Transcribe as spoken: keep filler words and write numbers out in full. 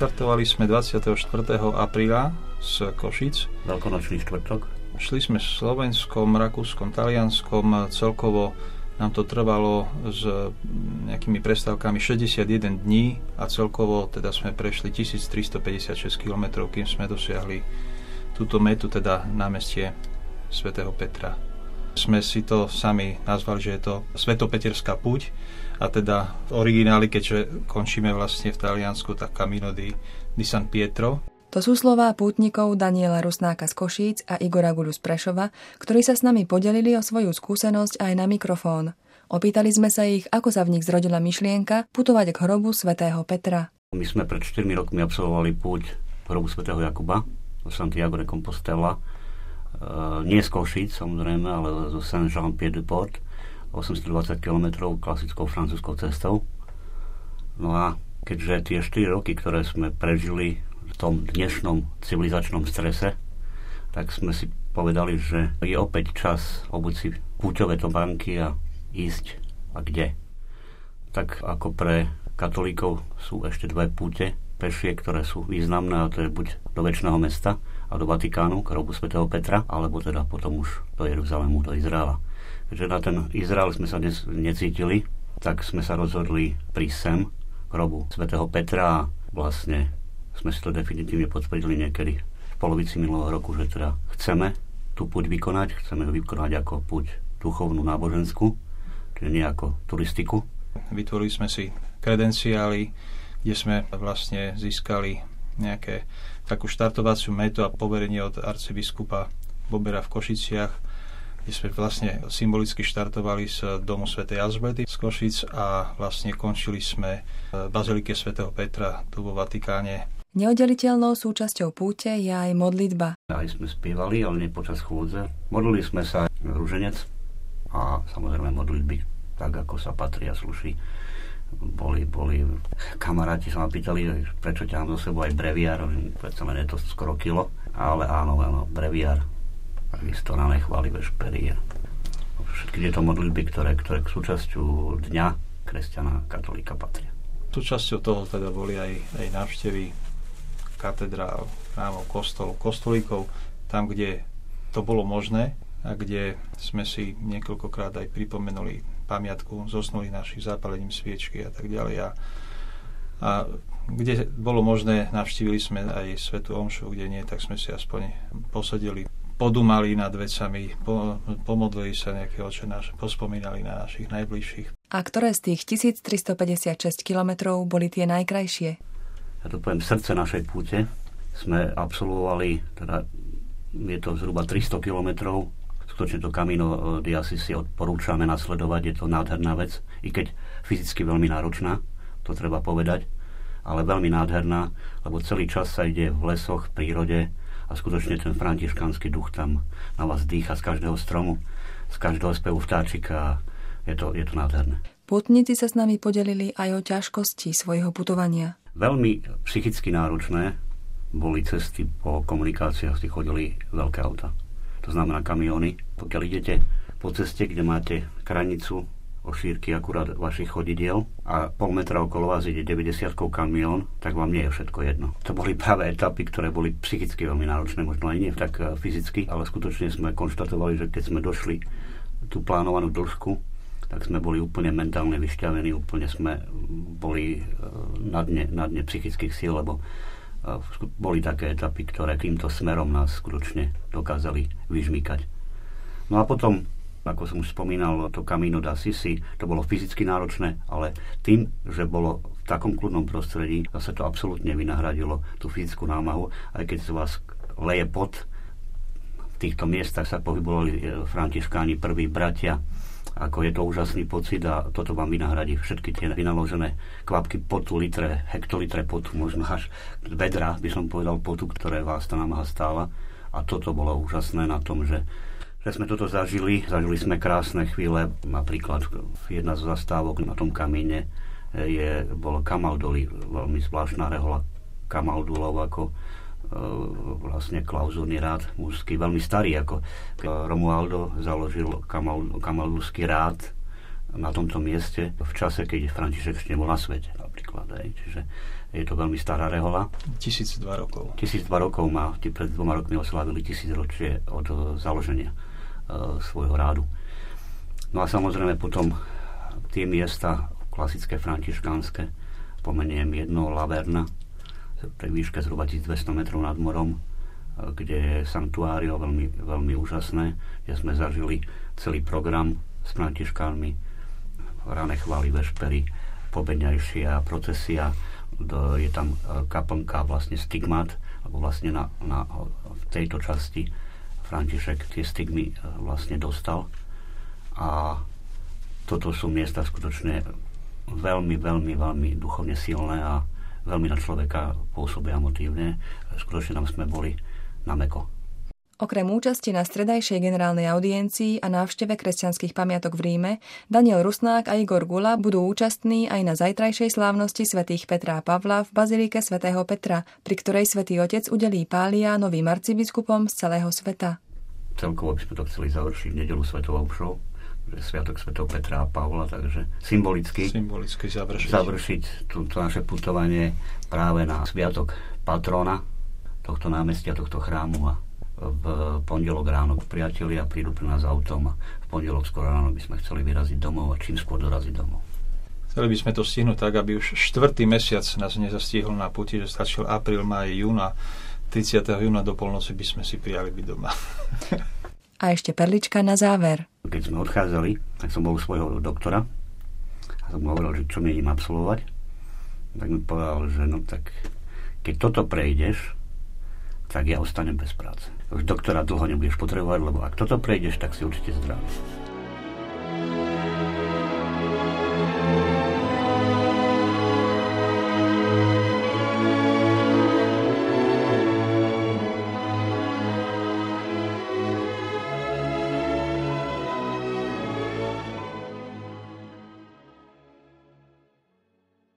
Vyštartovali sme dvadsiateho štvrtého apríla z Košíc. Veľkonočný štvrtok. Šli sme v Slovenskom, Rakúskom, Talianskom. Celkovo nám to trvalo s nejakými prestávkami šesťdesiatjeden dní a celkovo teda sme prešli tisíctristopäťdesiatšesť kilometrov, kým sme dosiahli túto metu, teda námestie svätého Petra. Sme si to sami nazvali, že je to Svetopeterská púť a teda v origináli, keďže končíme vlastne v Taliansku, tak Camino di, di San Pietro. To sú slová pútnikov Daniela Rusnáka z Košíc a Igora Guľu z Prešova, ktorí sa s nami podelili o svoju skúsenosť aj na mikrofón. Opýtali sme sa ich, ako sa v nich zrodila myšlienka putovať k hrobu svätého Petra. My sme pred štyrmi rokmi absolvovali púť k hrobu svätého Jakuba do Santiago de Compostela. E, nie z Košíc, samozrejme, ale zo Saint-Jean-Pied-de-Port. osemstodvadsať kilometrov klasickou francúzskou cestou. No a keďže tie štyri roky, ktoré sme prežili v tom dnešnom civilizačnom strese, tak sme si povedali, že je opäť čas obuť si púťové topánky a ísť a kde. Tak ako pre katolíkov sú ešte dve púte pešie, ktoré sú významné, a to je buď do Večného mesta a do Vatikánu, k hrobu svätého Petra, alebo teda potom už do Jeruzalému, do Izraela. Keďže na ten Izrael sme sa dnes necítili, tak sme sa rozhodli prísť sem k hrobu svätého Petra a vlastne sme si to definitívne potvrdili niekedy v polovici minulého roku, že teda chceme tú púť vykonať, chceme ju vykonať ako púť duchovnú, náboženskú, čiže nie ako turistiku. Vytvorili sme si kredenciály, kde sme vlastne získali nejaké takú štartovaciu metu a poverenie od arcibiskupa Bobera v Košiciach, kde sme vlastne symbolicky štartovali z domu svätej Alžbety z Košíc a vlastne končili sme v bazilike svätého Petra tu vo Vatikáne. Neoddeliteľnou súčasťou púte je aj modlitba. Aj sme spievali, ale nie počas chôdze. Modlili sme sa ruženec a samozrejme modlitby tak, ako sa patrí a slúši. Boli, boli kamaráti sa ma pýtali, prečo ťahám zo sebou aj breviár, predsa len je to skoro kilo, ale áno, áno, breviár. Takisto na nechváli vešpery. Všetky tieto modlitby, ktoré, ktoré k súčasťou dňa kresťana katolíka patria. Súčasťou toho teda boli aj, aj návštevy katedrál, chrámov, kostolov, kostolíkov, tam, kde to bolo možné a kde sme si niekoľkokrát aj pripomenuli pamiatku zosnulých našich zápalením sviečky a tak ďalej. A, a kde bolo možné, navštívili sme aj svätú omšu, kde nie, tak sme si aspoň posedeli, podumali nad vecami, po, pomodlili sa nejaké oče naše, pospomínali na našich najbližších. A ktoré z tých tisíctristopäťdesiatšesť kilometrov boli tie najkrajšie? Ja to poviem, srdce našej púte. Sme absolvovali, teda je to zhruba tristo kilometrov. Skutočne to Camino di Assisi odporúčame nasledovať, je to nádherná vec, i keď fyzicky veľmi náročná, to treba povedať, ale veľmi nádherná, lebo celý čas sa ide v lesoch, v prírode, a skutočne ten františkánsky duch tam na vás dýcha z každého stromu, z každého spevu vtáčika. Je to, je to nádherné. Pútnici sa s nami podelili aj o ťažkosti svojho putovania. Veľmi psychicky náročné boli cesty po komunikáciách, si chodili veľké auta. To znamená kamióny. Pokiaľ idete po ceste, kde máte kranicu o šírky akurát vašich chodidiel a pol metra okolo vás ide deväťdesiatkou kamión, tak vám nie je všetko jedno. To boli práve etapy, ktoré boli psychicky veľmi náročné, možno aj nie tak fyzicky, ale skutočne sme konštatovali, že keď sme došli tú plánovanú dĺžku, tak sme boli úplne mentálne vyšťavení, úplne sme boli na dne, na dne psychických síl, lebo boli také etapy, ktoré týmto smerom nás skutočne dokázali vyžmýkať. No a potom, ako som už spomínal, to Camino di Assisi, to bolo fyzicky náročné, ale tým, že bolo v takom kľudnom prostredí, zase to absolútne vynahradilo tú fyzickú námahu, aj keď sa vás leje pot. V týchto miestach sa pohybovali františkáni, prví bratia, ako je to úžasný pocit a toto vám vynahradí všetky tie vynaložené kvapky potu, litre, hektolitre potu, možno až vedra, by som povedal, potu, ktoré vás tá námaha stála. A toto bolo úžasné na tom, že že sme toto zažili. Zažili sme krásne chvíle. Napríklad jedna z zastávok na tom kamíne je, bolo Camaldoli, veľmi zvláštna rehoľa Camaldulov, ako e, vlastne klauzúrny rád mužský, veľmi starý, ako Romualdo založil Camal, Camaldulský rád na tomto mieste v čase, keď František ešte nebol na svete napríklad. Aj. Čiže Je to veľmi stará rehoľa. tisícdva rokov. tisícdva rokov má, pred dvoma rokmi oslavili tisícročie od založenia e, svojho rádu. No a samozrejme potom tie miesta klasické františkánske, pomeniem jedno Laverna, pri výške zhruba tisícdvesto metrov nad morom, kde je sanktuário veľmi, veľmi úžasné, kde sme zažili celý program s františkánmi, rané chvály, vešpery, pobeňajšia procesia, je tam kaplnka vlastne stigmat, alebo vlastne na, na, v tejto časti František tie stigmy vlastne dostal. A toto sú miesta skutočne veľmi, veľmi, veľmi duchovne silné a veľmi na človeka pôsobia motívne. Skutočne tam sme boli na mäko. Okrem účasti na stredajšej generálnej audiencii a návšteve kresťanských pamiatok v Ríme, Daniel Rusnák a Igor Gula budú účastní aj na zajtrajšej slávnosti svätých Petra a Pavla v bazilike svätého Petra, pri ktorej svätý Otec udelí pália novým arcibiskupom z celého sveta. Celkovo by sme to chceli završiť v nedeľu svetovou omšou, že sviatok svätého Petra a Pavla, takže symbolicky, symbolicky završiť, završiť túto naše putovanie práve na sviatok patrona tohto námestia, tohto chrámu a v pondelok ráno priatelia prídu pri nás autom a v pondelok skoro ráno by sme chceli vyraziť domov a čím skôr doraziť domov. Chceli by sme to stihnúť tak, aby už štvrtý mesiac nás nezastihol na puti, že stačil apríl, máj, júna, tridsiateho júna do polnoci by sme si prijali byť doma. A ešte perlička na záver. Keď sme odchádzali, tak som bol u svojho doktora a som mu hovoril, že čo mienim absolvovať. Tak mi povedal, že no tak keď toto prejdeš, tak ja ostanem bez práce. Už doktora dlho nebudeš potrebovať, lebo ak toto prejdeš, tak si určite zdravý.